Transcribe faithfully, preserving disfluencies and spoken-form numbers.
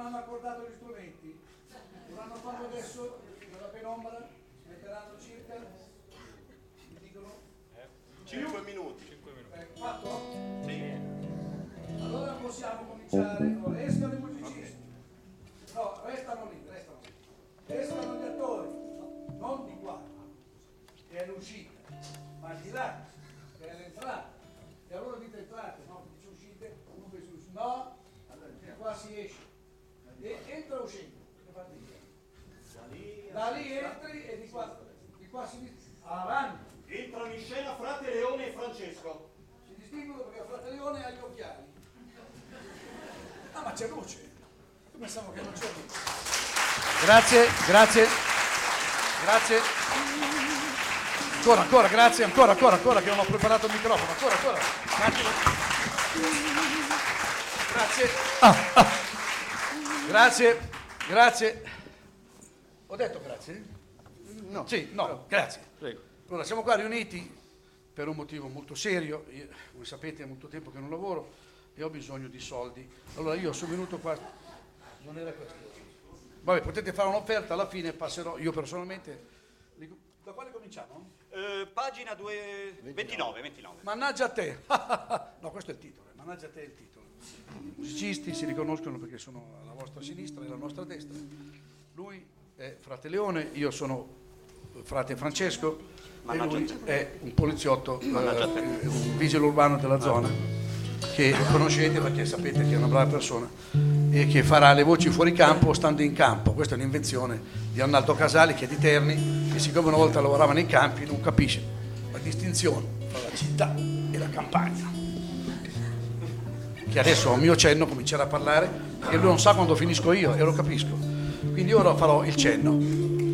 hanno accordato gli strumenti, dovranno farlo adesso, nella penombra, metteranno circa, mi dicono? cinque minuti. Eh, fatto? Sì. Allora possiamo cominciare. Allora, escano i musicisti. No, restano lì, restano lì. Escano gli attori, no, non di qua, che è l'uscita, ma di là, che è l'entrata. E allora dite entrate, no? Dice uscite, uno che su, no, allora, di qua si esce. E entra uscendo. Che fate dire? Da lì entri e di qua, di qua si avanti. Entrano in scena frate Leone e Francesco. Si distinguono perché frate Leone ha gli occhiali. Ah, ma c'è luce. Io pensavo che non c'è luce. Grazie, grazie, grazie. Ancora, ancora, grazie, ancora, ancora, ancora, che non ho preparato il microfono. Ancora, ancora. Un attimo. Grazie. Ah, ah. Grazie, grazie. Ho detto grazie? No. Sì, no, grazie. Prego. Allora, siamo qua riuniti per un motivo molto serio. Io, come sapete, è molto tempo che non lavoro e ho bisogno di soldi. Allora io sono venuto qua, non era questo. Vabbè, potete fare un'offerta, alla fine passerò io personalmente. Da quale cominciamo? Eh, pagina due... ventinove, ventinove. Mannaggia a te. No, questo è il titolo. Mannaggia a te è il titolo. I musicisti si riconoscono perché sono alla vostra sinistra e alla nostra destra. Lui è frate Leone, io sono frate Francesco e lui è un poliziotto, eh, un vigile urbano della zona che conoscete perché sapete che è una brava persona e che farà le voci fuori campo stando in campo. Questa è un'invenzione di Arnaldo Casali, che è di Terni, che siccome una volta lavorava nei campi non capisce la distinzione tra la città e la campagna, che adesso a un mio cenno comincerà a parlare e lui non sa quando finisco io e lo capisco, quindi ora farò il cenno.